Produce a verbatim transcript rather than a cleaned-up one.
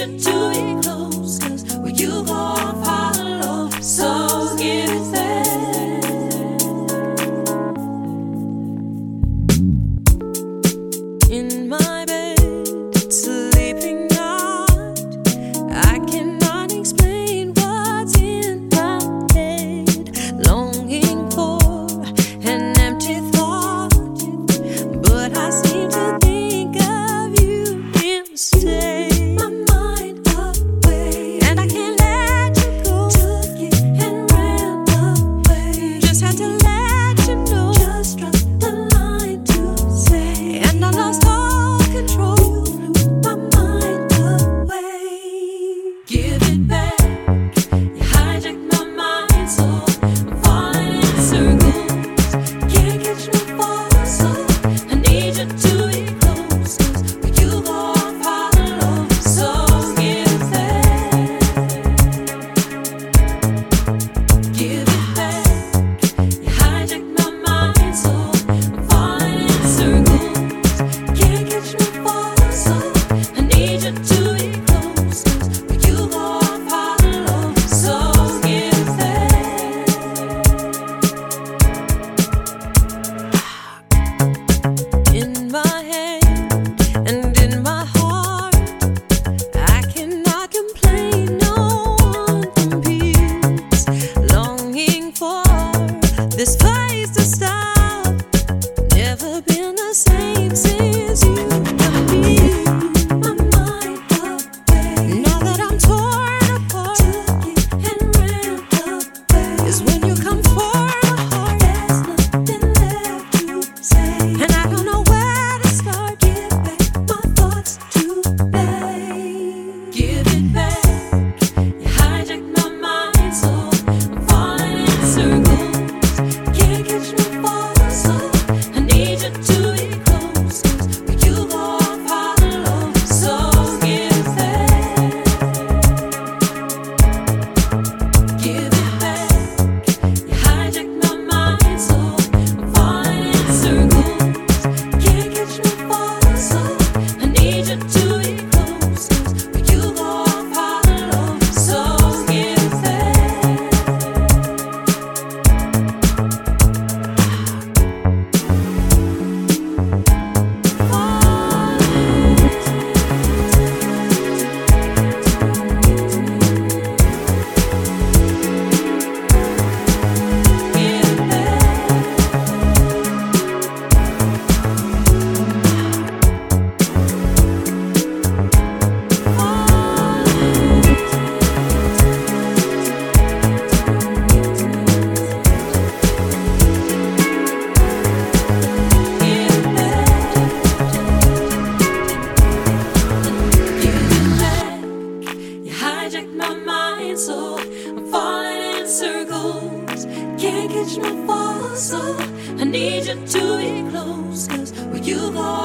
you to be close, 'cause when you go I follow. So give it back. In my bed, sleeping out, I cannot explain what's in my head. Longing for an empty thought, but I seem to think of you instead. My mind away, and I can't let you go. Took it and ran away. Just had to let you know. Just dropped the line to say, and I lost all control. You blew my mind away. Give it back. You hijacked my mind, so I'm falling in circles. Can't catch no fall, so I need you to be close, 'cause when you go I follow. So give it back. Give it back. You hijacked my mind, so I'm falling in circles. Can't catch no fall, so I need you to be close, 'cause when you go I follow. So give it back. In my hand and in my heart, I cannot complain, no one competes. Longing for this place to stop, never been the same since you got me. My mind away, now that I'm torn apart. Took it and ran away. Is when you come for my heart, there's nothing left to say, and I don't know where to start. Give back my thoughts today. Give it back. You hijacked my mind, so I'm falling in circles. Can't catch no fall, so I need you to be close, 'cause when you go I follow. So give it back. Give it back. You hijacked my mind, so I'm falling in circles. Can't catch no fall, so I need you to be close, 'cause when you go I follow. So give it back. You hijacked my mind, so I'm falling in circles. Can't catch no fall, so I need you to be close, 'cause when you go